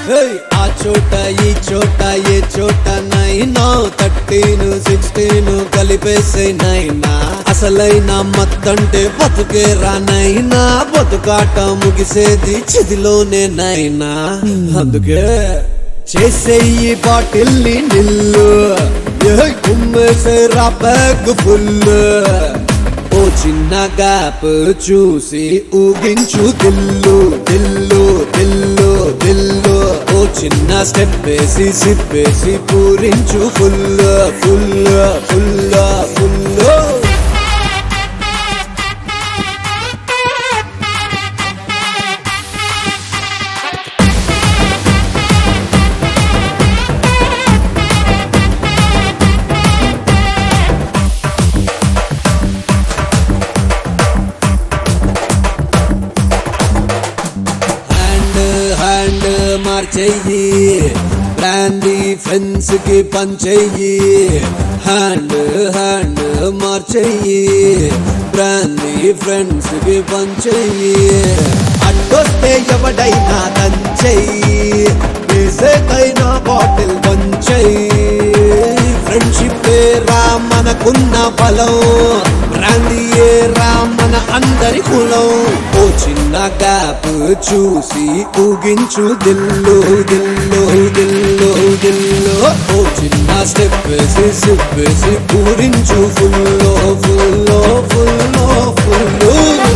ఆ చోట ఈ చోట ఏ చోట నైనా 13 16 కలిపేసే నైనా అసలైన మత్తంటే బతుకే రానైనా బతుకాట ముగిసేది చిదిలోనే నైనా అందుకే చేసేయి బాటిల్ ని నిల్లు కుమ్మేసే రా బ్యాగ్ ఫుల్ ఓ చిన్న గ్యాప్ చూసి ఊగించు దిల్లు దిల్లు దిల్లు దిల్లు ఓ చిన్న స్టెప్ వేసి సిప్పేసి పూరించు full full full full hand మార్చెయ్యి బ్రాండీ ఫ్రెండ్స్ కి పంచెయ్యి హ్యాండ్ మార్చెయ్యి బ్రాండీ ఫ్రెండ్స్ కి పంచెయ్యి అడ్డొస్తే ఎవడైనా దంచెయ్యి వేసేకైనా బాటిల్ పంచెయ్యి ఫ్రెండ్షిప్ రా మనకున్న బలం బ్రాండీ రా మన అందరి కులం ఓ చిన్న గ్యాప్ చూసి ఊగించు దిల్లు దిల్లు దిల్లు దిల్లు ఓ చిన్న స్టెప్ వేసి సిప్ వేసి పూరించు ఫుల్లో ఫుల్లో ఫుల్లో ఫుల్లు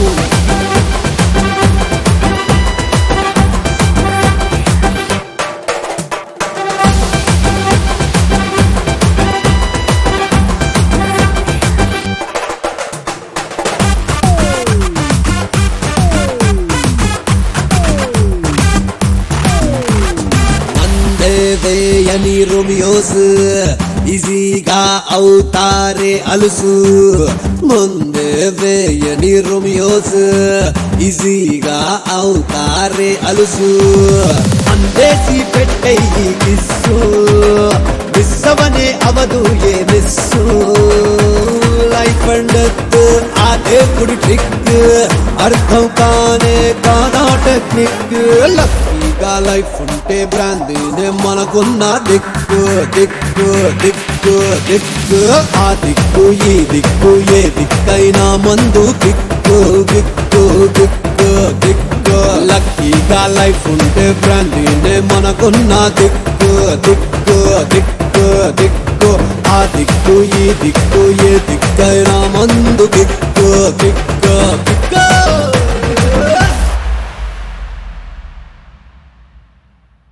వేయని రోమియోస్ ఈజీగా అవుతారే అలుసు ముందే వేయని రోమియోస్ ఈజీగా అవుతారే అలుసు అందేసి పెట్టేయి కిస్సు మిస్సవనే అవదు ఏ మిస్సు లైఫ్ అండ్ డెత్ ఆ దేవుడి ట్రిక్ అర్థం కానే కాదా టెక్నిక్ లక్కీగా లైఫ్ ఉంటే బ్రాందీనే మనకున్న దిక్కు దిక్కు దిక్కు దిక్కు ఆ దిక్కు ఈ దిక్కు ఏ దిక్కైనా మందు దిక్కు దిక్కు దిక్కు దిక్కు లక్కీగా లైఫ్ ఉంటే బ్రాందీనే మనకున్న దిక్కు దిక్కు దిక్కు దిక్కు ఆ దిక్కు ఈ దిక్కు ఏ దిక్కైనా మందు దిక్కు దిక్కు